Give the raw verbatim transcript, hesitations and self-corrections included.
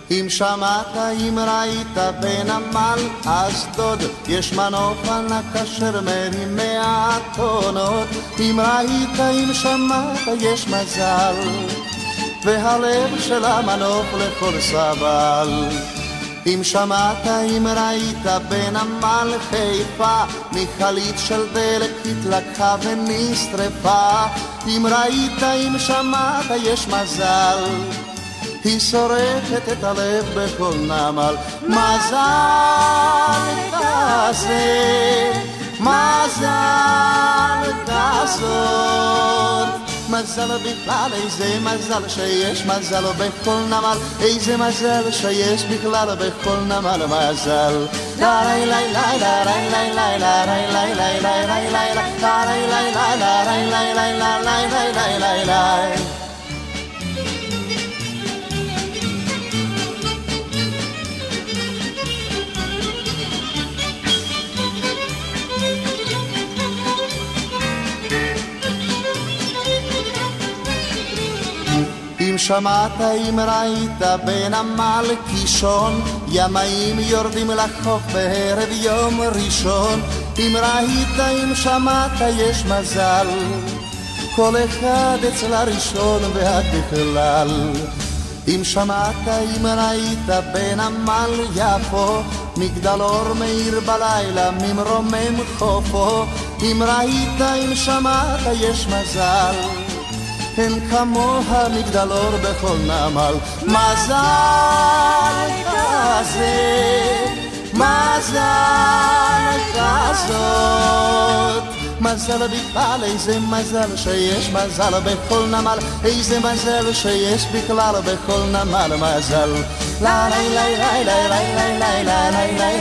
אם שמעת, אם ראית בנמל אשדוד, יש מנוף ענק אשר מרים מאה טונות. אם ראית, אם שמעת, יש מזל, והלב של המנוף לכל סבל. אם שמעת, אם ראית בנמל חיפה, מכלית של דלק התלקחה ונשרפה. אם ראית, אם שמעת, יש מזל, היא שורפת את הלב בכל נמל. מזל כזה, מזל כזאת, מזל בכלל, איזה מזל שיש מזל בכל נמל, איזה מזל שיש בכלל בכל נמל. מזל לה לה לה לה לה לה לה לה לה לה לה לה לה. אם שמעת, אם ראית בנמל קישון, ימאים יורדים לחוף בערב יום ראשון. אם ראית, אם שמעת, יש מזל, כל אחד אצל הראשון ואת בכלל. אם שמעת, אם ראית בנמל יפו, מגדל אור מאיר בלילה ממרומם חופו. אם ראית, אם שמעת, יש מזל, אין כמוה מגדל אור בכל נמל. מזל כזה, מזל כזאת, מזל בכלל, איזה מזל שיש מזל בכל נמל, איזה מזל שיש בכלל בכל נמל. מזל לה לה לה לה לה לה לה לה לה